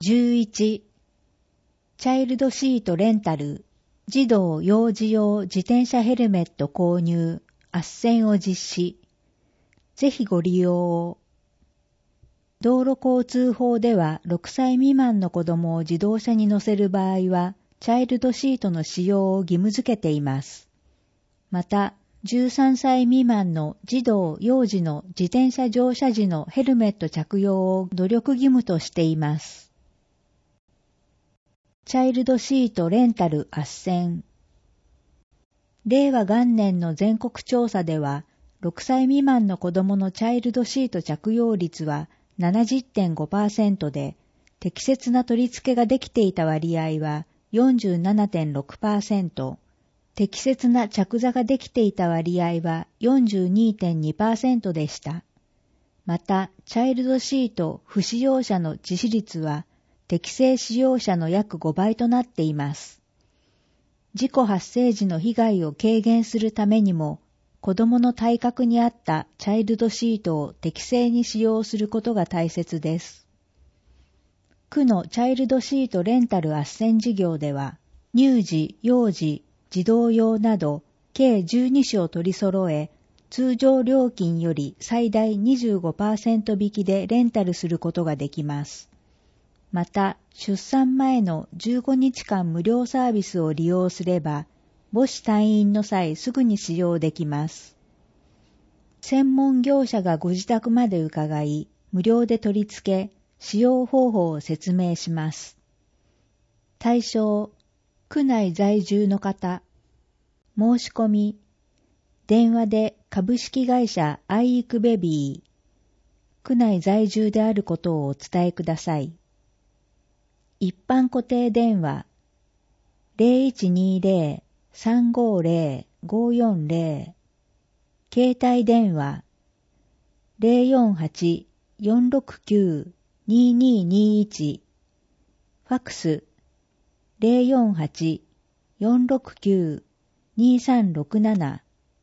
11、チャイルドシートレンタル、児童幼児用自転車ヘルメット購入、斡旋を実施。ぜひご利用を。道路交通法では6歳未満の子供を自動車に乗せる場合は、チャイルドシートの使用を義務付けています。また、13歳未満の児童幼児の自転車乗車時のヘルメット着用を努力義務としています。チャイルドシートレンタル斡旋。令和元年の全国調査では、6歳未満の子供のチャイルドシート着用率は 70.5% で、適切な取り付けができていた割合は 47.6%、適切な着座ができていた割合は 42.2% でした。また、チャイルドシート不使用者の致死率は、適正使用者の約5倍となっています。事故発生時の被害を軽減するためにも、子供の体格に合ったチャイルドシートを適正に使用することが大切です。区のチャイルドシートレンタル斡旋事業では、乳児、幼児、児童用など計12種を取り揃え、通常料金より最大 25% 引きでレンタルすることができます。また、出産前の15日間無料サービスを利用すれば、母子退院の際すぐに使用できます。専門業者がご自宅まで伺い、無料で取り付け、使用方法を説明します。対象、区内在住の方、申し込み、電話で株式会社アイイクベビー、区内在住であることをお伝えください。一般固定電話 0120-350-540 携帯電話 048-469-2221 ファクス 048-469-2367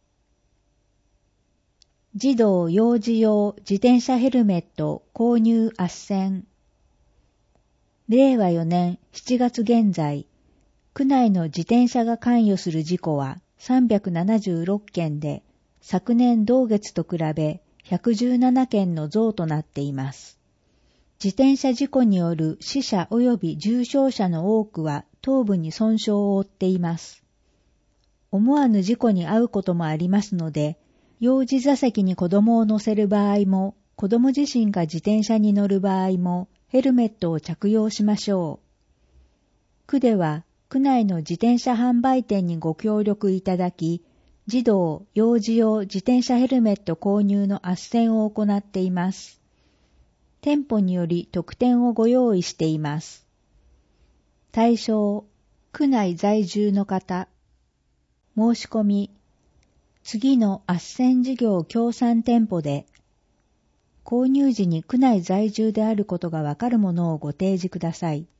児童幼児用自転車ヘルメット購入斡旋。令和4年7月現在、区内の自転車が関与する事故は376件で、昨年同月と比べ117件の増となっています。自転車事故による死者及び重傷者の多くは頭部に損傷を負っています。思わぬ事故に遭うこともありますので、幼児座席に子供を乗せる場合も、子供自身が自転車に乗る場合も、ヘルメットを着用しましょう。区では、区内の自転車販売店にご協力いただき、児童・幼児用自転車ヘルメット購入の斡旋を行っています。店舗により特典をご用意しています。対象、区内在住の方、申し込み、次の斡旋事業協賛店舗で、購入時に区内在住であることがわかるものをご提示ください。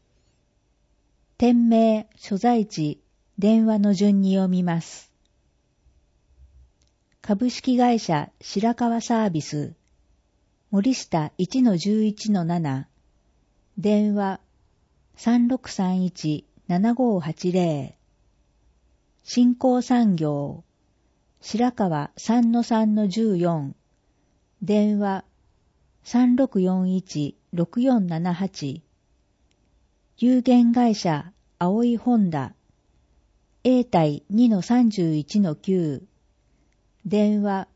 店名、所在地、電話の順に読みます。株式会社白川サービス、森下 1-11-7、電話 3631-7580、新興産業、白川 3-3-14、電話 3641-6478、有限会社葵ホンダ、永代 2-31-9、電話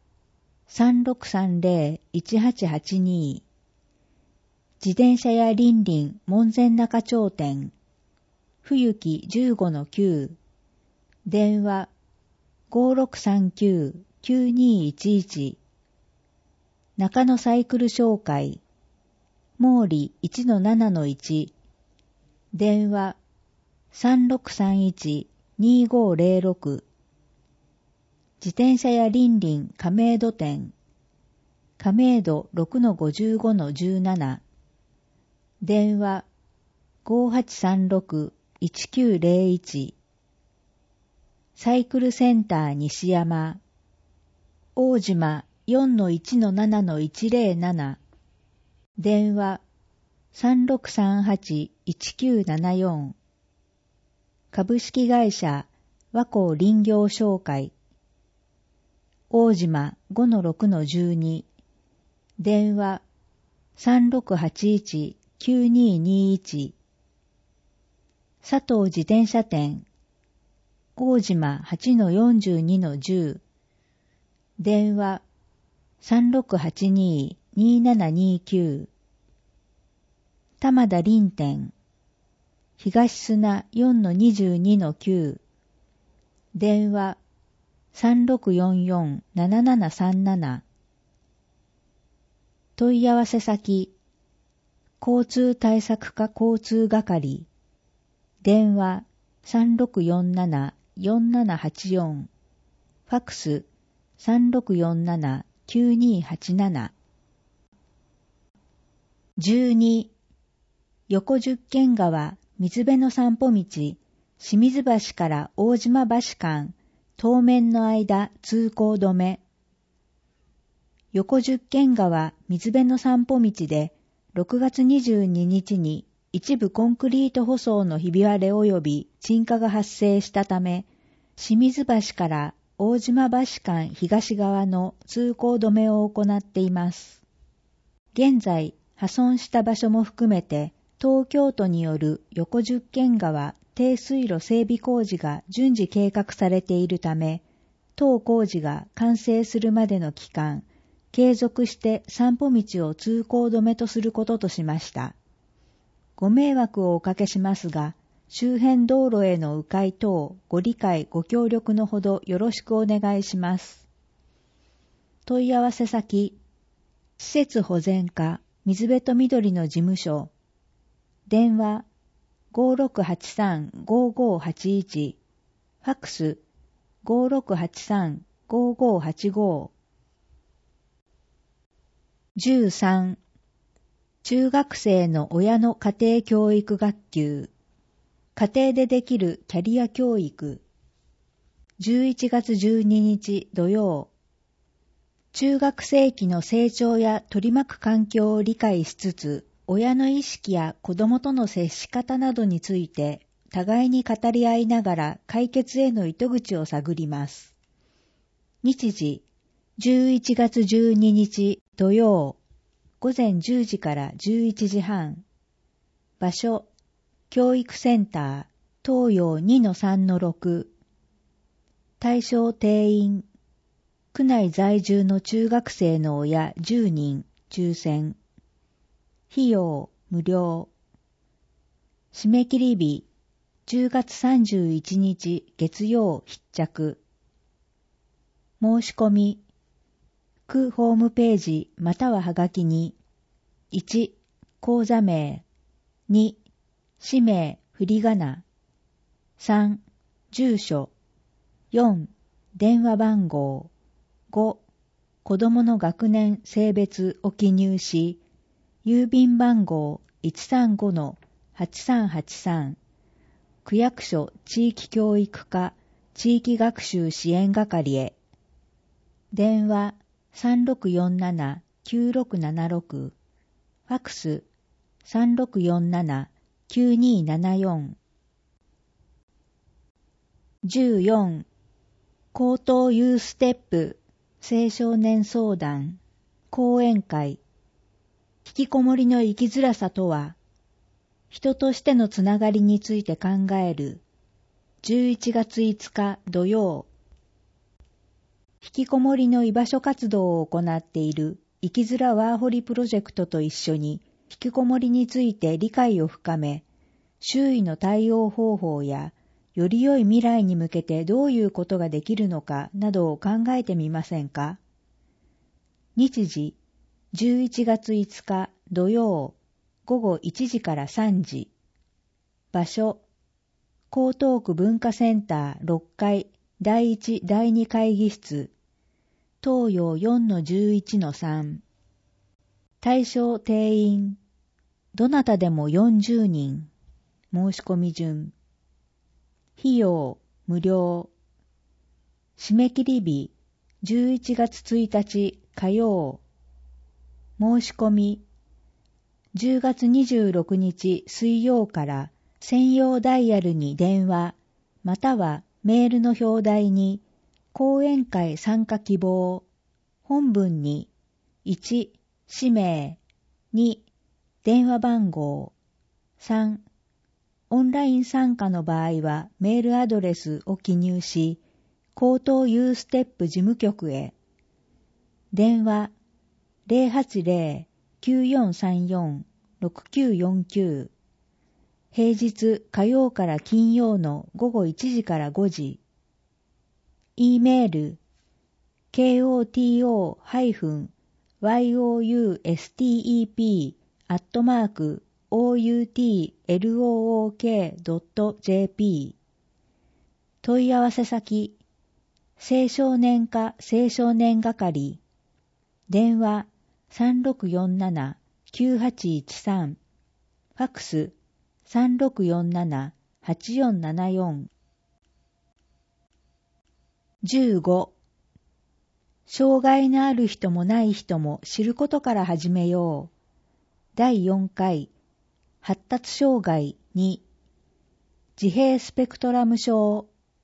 3630-1882、自転車屋リンリン門前仲町店、冬木 15-9、電話 5639-9211、中野サイクル商会、毛利 1-7-1、電話 3631-2506、自転車屋リンリン亀戸店、亀戸 6-55-17、電話 5836-1901、サイクルセンター西山、大島 4-1-7-107、電話 3638-1974 株式会社和光林業商会大島 5-6-12 電話 3681-9221 佐藤自転車店大島 8-42-10 電話 3682-2729 玉田林店東砂 4-22-9 電話 3644-7737 問い合わせ先交通対策課交通係電話 3647-4784 ファックス 3647-9287 12. 横十間川水辺の散歩道清水橋から大島橋間当面の間通行止め横十間川水辺の散歩道で6月22日に一部コンクリート舗装のひび割れ及び沈下が発生したため、清水橋から大島橋間東側の通行止めを行っています。現在、破損した場所も含めて、東京都による横十間川低水路整備工事が順次計画されているため、当工事が完成するまでの期間、継続して散歩道を通行止めとすることとしました。ご迷惑をおかけしますが、周辺道路への迂回等ご理解ご協力のほどよろしくお願いします。問い合わせ先、施設保全課水辺と緑の事務所、電話 5683-5581 ファックス 5683-5585 13. 中学生の親の家庭教育学級家庭でできるキャリア教育11月12日土曜中学生期の成長や取り巻く環境を理解しつつ親の意識や子供との接し方などについて互いに語り合いながら解決への糸口を探ります。日時11月12日土曜午前10時から11時半場所教育センター東洋 2-3-6 対象定員区内在住の中学生の親10人抽選費用無料締め切り日10月31日月曜必着申し込み区ホームページまたははがきに1. 口座名 2. 氏名振り仮名 3. 住所 4. 電話番号 5. 子供の学年性別を記入し郵便番号 135-8383 区役所地域教育課地域学習支援係へ電話 3647-9676 ファックス 3647-9274 14. 高等ユーステップ青少年相談講演会引きこもりの生きづらさとは人としてのつながりについて考える11月5日土曜引きこもりの居場所活動を行っている生きづらワーホリプロジェクトと一緒に引きこもりについて理解を深め、周囲の対応方法やより良い未来に向けてどういうことができるのかなどを考えてみませんか？日時11月5日土曜午後1時から3時場所江東区文化センター6階第1第2会議室東洋 4-11-3 対象定員どなたでも40人申し込み順費用無料締め切り日11月1日火曜申し込み 10月26日水曜から専用ダイヤルに電話、またはメールの表題に講演会参加希望、本文に1、氏名、2、電話番号、3、オンライン参加の場合はメールアドレスを記入し、高等ユーステップ事務局へ。電話 080-9434-6949 平日火曜から金曜の午後1時から5時。E メール kotoyoustep@outlook.jp 問い合わせ先青少年課青少年係電話 3647-9813 ファックス 3647-8474 15障害のある人もない人も知ることから始めよう。第4回発達障害2自閉スペクトラム症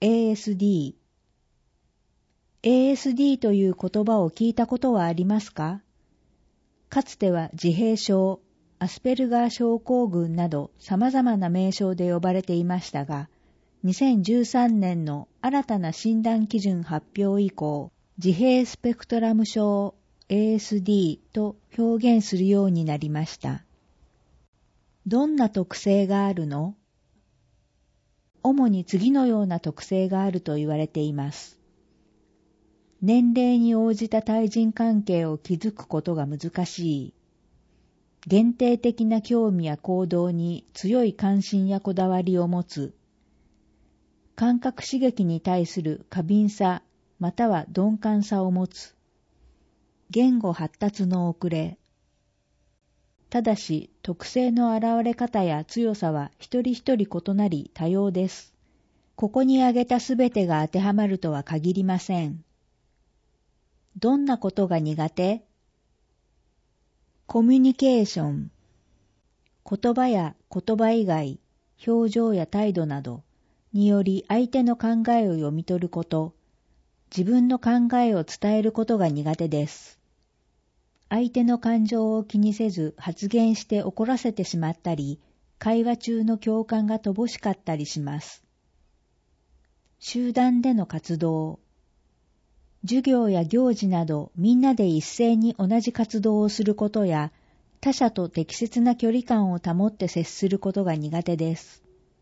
ASD。ASD という言葉を聞いたことはありますか？かつては自閉症、アスペルガー症候群など様々な名称で呼ばれていましたが、2013年の新たな診断基準発表以降、自閉スペクトラム症 ASD と表現するようになりました。どんな特性があるの？主に次のような特性があると言われています。年齢に応じた対人関係を築くことが難しい。限定的な興味や行動に強い関心やこだわりを持つ。感覚刺激に対する過敏さまたは鈍感さを持つ。言語発達の遅れ。ただし、特性の現れ方や強さは一人一人異なり多様です。ここに挙げたすべてが当てはまるとは限りません。どんなことが苦手？コミュニケーション。言葉や言葉以外、表情や態度などにより相手の考えを読み取ること、自分の考えを伝えることが苦手です。相手の感情を気にせず発言して怒らせてしまったり、会話中の共感が乏しかったりします。集団での活動。授業や行事などみんなで一斉に同じ活動をすることや、他者と適切な距離感を保って接することが苦手です。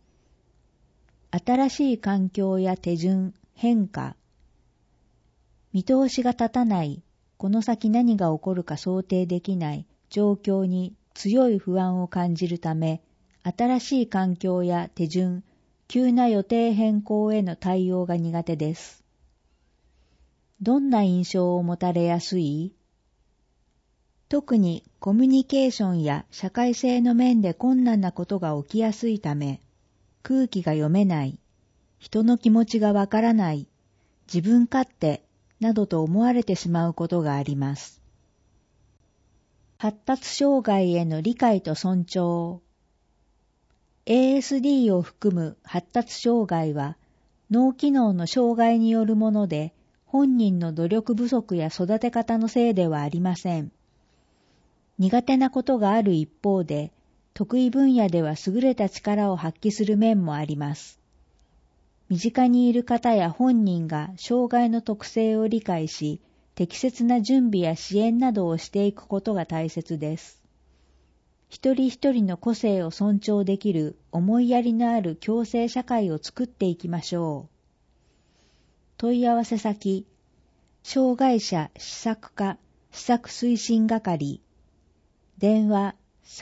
新しい環境や手順、変化。見通しが立たない、この先何が起こるか想定できない状況に強い不安を感じるため、新しい環境や手順、急な予定変更への対応が苦手です。どんな印象を持たれやすい？特にコミュニケーションや社会性の面で困難なことが起きやすいため、空気が読めない、人の気持ちがわからない、自分勝手などと思われてしまうことがあります。発達障害への理解と尊重。ASD を含む発達障害は脳機能の障害によるもので、本人の努力不足や育て方のせいではありません。苦手なことがある一方で、得意分野では優れた力を発揮する面もあります。身近にいる方や本人が障害の特性を理解し、適切な準備や支援などをしていくことが大切です。一人一人の個性を尊重できる思いやりのある共生社会を作っていきましょう。問い合わせ先、障害者施策課施策推進係、電話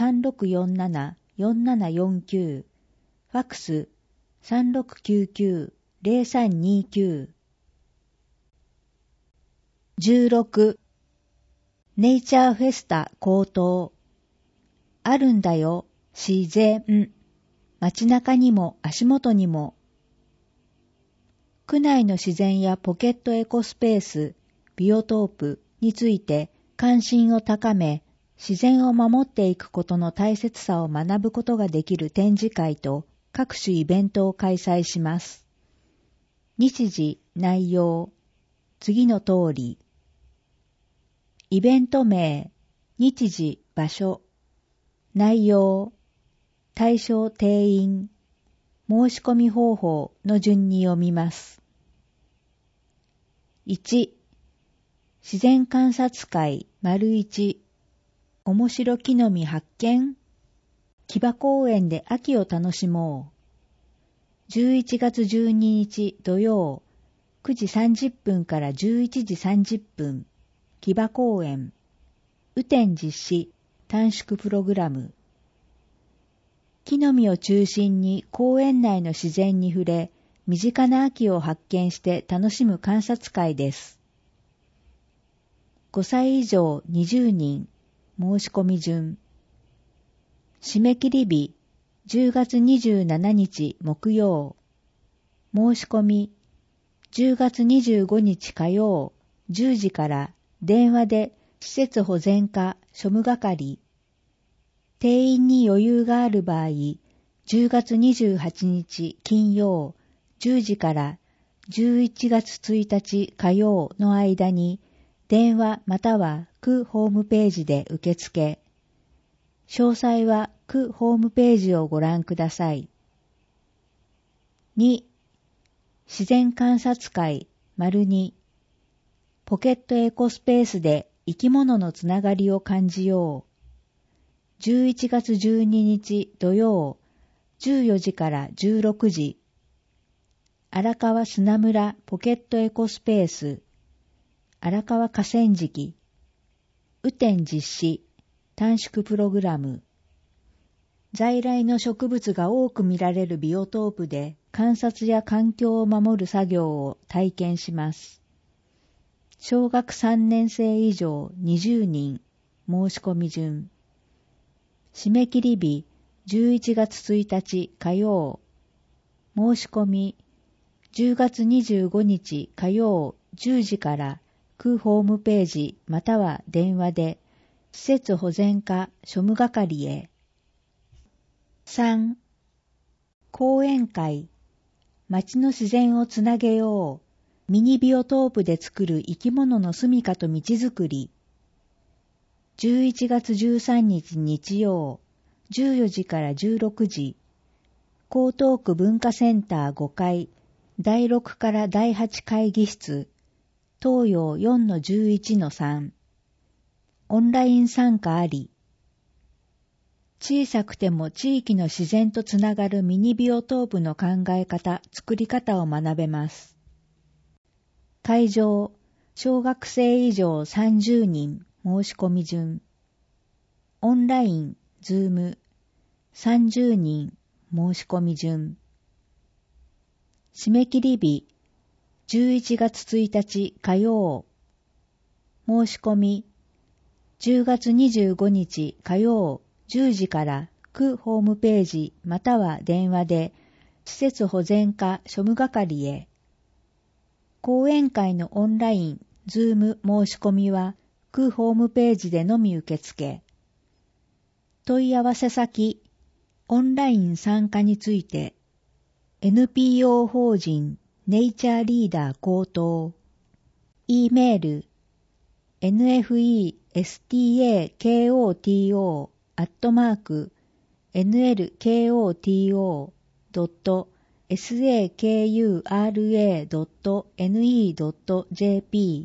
3647-4749、ファックス 3699-0329。16、ネイチャーフェスタ高等。あるんだよ、自然。街中にも足元にも。区内の自然やポケットエコスペース、ビオトープについて関心を高め、 自然を守っていくことの大切さを学ぶことができる展示会と各種イベントを開催します。日時、内容、次の通り。イベント名、日時、場所。内容、対象定員、申し込み方法の順に読みます。1、自然観察会 ① 面白木の実発見。木場公園で秋を楽しもう。11月12日土曜、9時30分から11時30分、木場公園。雨天実施、短縮プログラム。木の実を中心に公園内の自然に触れ、身近な秋を発見して楽しむ観察会です。5歳以上20人、申し込み順。締め切り日、10月27日木曜。申し込み、10月25日火曜、10時から電話で施設保全課庶務係。定員に余裕がある場合、10月28日金曜、10時から11月1日火曜の間に、電話または区ホームページで受付。詳細は区ホームページをご覧ください。2、自然観察会 ② ポケットエコスペースで生き物のつながりを感じよう。11月12日土曜、14時から16時。荒川砂村ポケットエコスペース。荒川河川敷。雨天実施、短縮プログラム。在来の植物が多く見られるビオトープで観察や環境を守る作業を体験します。小学3年生以上20人、申し込み順。締め切り日、11月1日火曜。申し込み、10月25日火曜10時から区ホームページまたは電話で施設保全課庶務係へ。3、講演会。町の自然をつなげよう。ミニビオトープで作る生き物の住処と道づくり。11月13日日曜、14時から16時。江東区文化センター5階、第6から第8会議室。東洋 4-11-3。オンライン参加あり。小さくても地域の自然とつながるミニビオトープの考え方、作り方を学べます。会場、小学生以上30人、申し込み順。オンライン、ズーム、30人、申し込み順。締め切り日、11月1日火曜。申し込み、10月25日火曜10時から区ホームページまたは電話で施設保全課庶務係へ。講演会のオンライン、ズーム申し込みは区ホームページでのみ受付。問い合わせ先、オンライン参加について、NPO 法人ネイチャーリーダー高等、E メール、nefesto@nlkoto.sakura.ne.jp。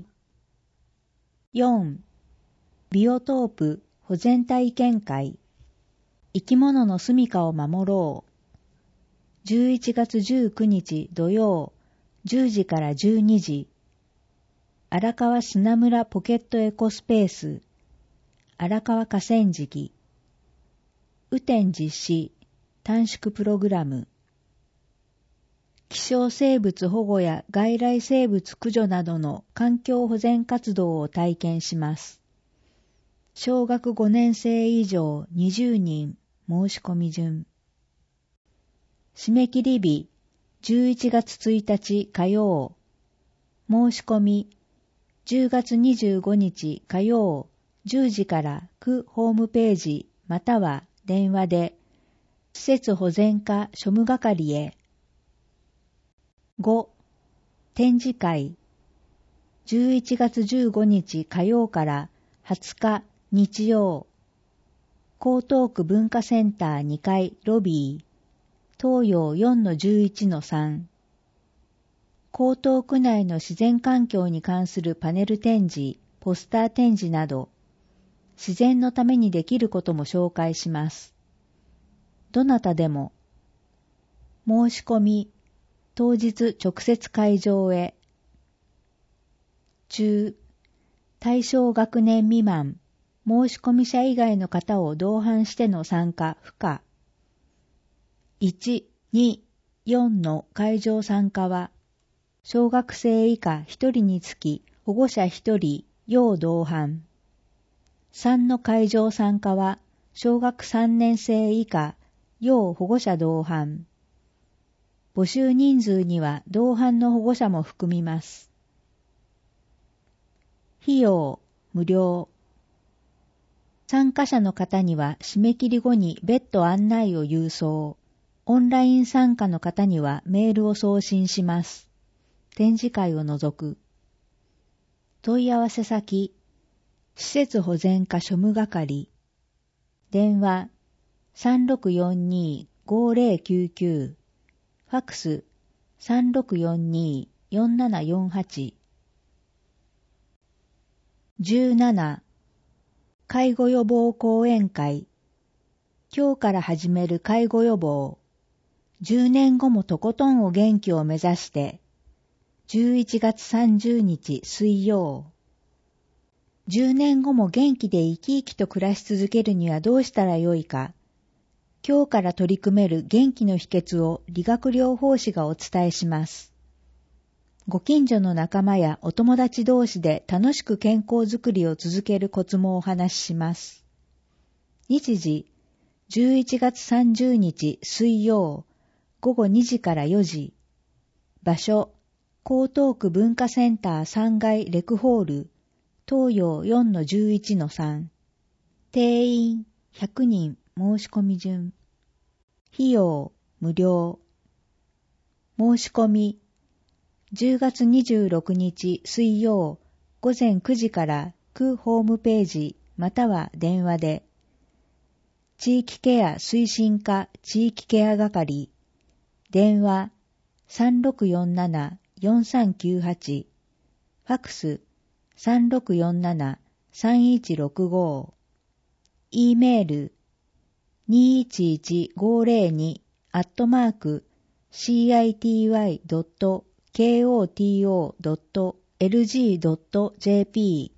4. ビオトープ保全体験会。生き物の住処を守ろう。11月19日土曜、10時から12時。荒川砂村ポケットエコスペース。荒川河川敷。雨天実施、短縮プログラム。希少生物保護や外来生物駆除などの環境保全活動を体験します。小学5年生以上20人、申し込み順。締め切り日、11月1日火曜。申し込み、10月25日火曜 10時から区ホームページまたは電話で施設保全課庶務係へ。5. 展示会11月15日火曜から20日日曜、江東区文化センター2階ロビー、東洋 4-11-3。江東区内の自然環境に関するパネル展示、ポスター展示など、自然のためにできることも紹介します。どなたでも。申し込み、当日直接会場へ。中、対象学年未満、申し込み者以外の方を同伴しての参加不可。1、2、4の会場参加は、小学生以下1人につき保護者1人、要同伴。3の会場参加は、小学3年生以下、要保護者同伴。募集人数には同伴の保護者も含みます。費用、無料。参加者の方には締め切り後に別途案内を郵送。オンライン参加の方にはメールを送信します。展示会を除く。問い合わせ先、施設保全課庶務係。電話、3642-5099。ファクス、3642-4748。17. 介護予防講演会。今日から始める介護予防。10年後もとことんお元気を目指して。11月30日水曜。10年後も元気で生き生きと暮らし続けるにはどうしたらよいか。今日から取り組める元気の秘訣を理学療法士がお伝えします。ご近所の仲間やお友達同士で楽しく健康づくりを続けるコツもお話しします。日時、11月30日水曜、午後2時から4時。場所、江東区文化センター3階レクホール、東洋 4-11-3。定員100人申し込み順。費用無料。申し込み10月26日水曜午前9時から区ホームページまたは電話で。地域ケア推進課地域ケア係。電話3647-4398。ファクス3647-3165。E メール211-city.koto.lg.jp。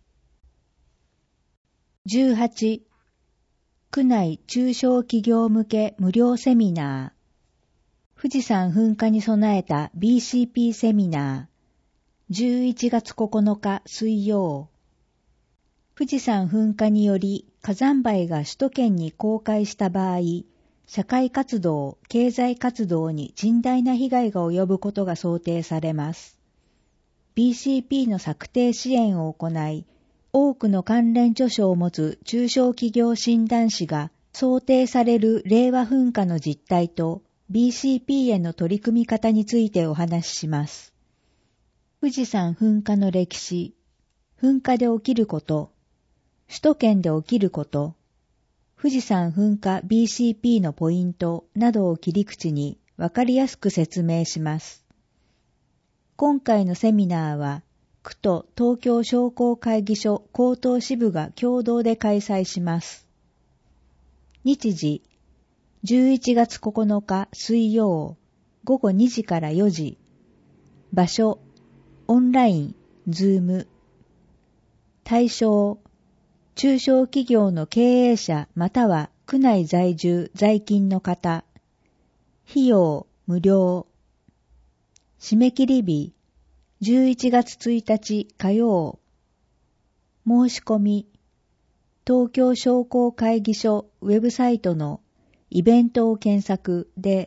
18. 区内中小企業向け無料セミナー。富士山噴火に備えた BCP セミナー。11月9日水曜。富士山噴火により火山灰が首都圏に降下した場合、社会活動、経済活動に甚大な被害が及ぶことが想定されます。BCP の策定支援を行い、多くの関連著書を持つ中小企業診断士が想定される令和噴火の実態と BCP への取り組み方についてお話しします。富士山噴火の歴史、噴火で起きること、首都圏で起きること、富士山噴火 BCP のポイントなどを切り口にわかりやすく説明します。今回のセミナーは、区と東京商工会議所江東支部が共同で開催します。日時、11月9日水曜、午後2時から4時。場所、オンライン、ズーム。対象、中小企業の経営者または区内在住在勤の方。費用無料。締め切り日11月1日火曜。申し込み東京商工会議所ウェブサイトのイベントを検索で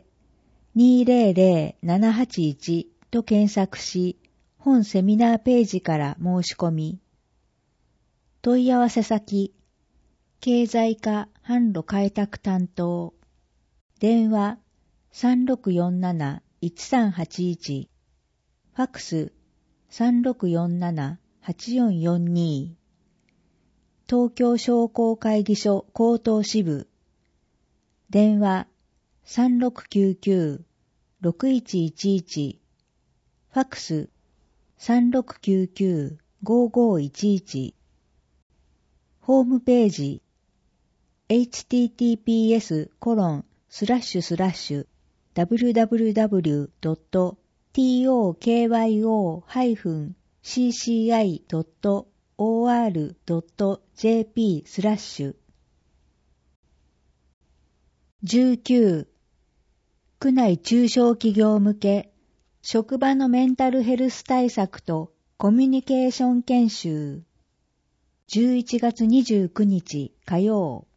200781と検索し、本セミナーページから申し込み。 問い合わせ先、経済課販路開拓担当、電話3647-1381、ファックス3647-8442、東京商工会議所高等支部、電話3699-6111、ファックス3699-5511、ホームページ https://www.tokyo-cci.or.jp/ 19. 区内中小企業向け職場のメンタルヘルス対策とコミュニケーション研修。11月29日火曜。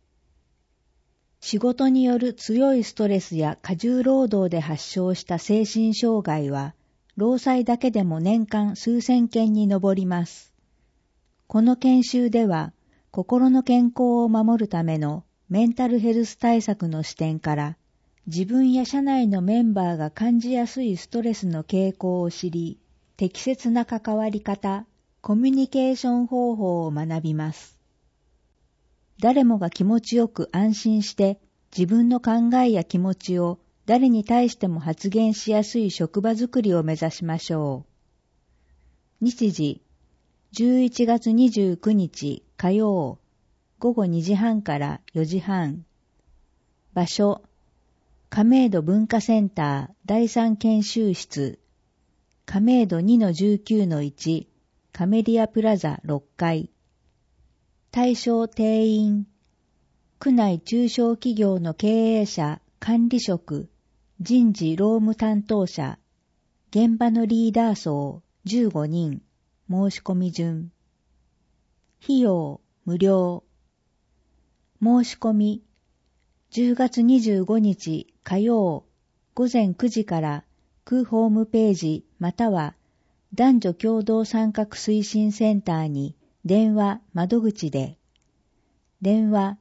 仕事による強いストレスや過重労働で発症した精神障害は、労災だけでも年間数千件に上ります。この研修では、心の健康を守るためのメンタルヘルス対策の視点から、自分や社内のメンバーが感じやすいストレスの傾向を知り、適切な関わり方、コミュニケーション方法を学びます。誰もが気持ちよく安心して自分の考えや気持ちを誰に対しても発言しやすい職場づくりを目指しましょう。日時、11月29日火曜、午後2時半から4時半。場所、亀戸文化センター第3研修室、亀戸 2-19-1、カメリアプラザ6階。対象定員、区内中小企業の経営者、管理職、人事労務担当者、現場のリーダー層15人、申し込み順。費用、無料。申し込み、10月25日火曜、午前9時から区ホームページまたは男女共同参画推進センターに電話窓口で、電話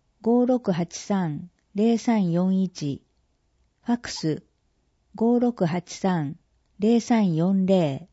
5683-0341、ファックス 5683-0340、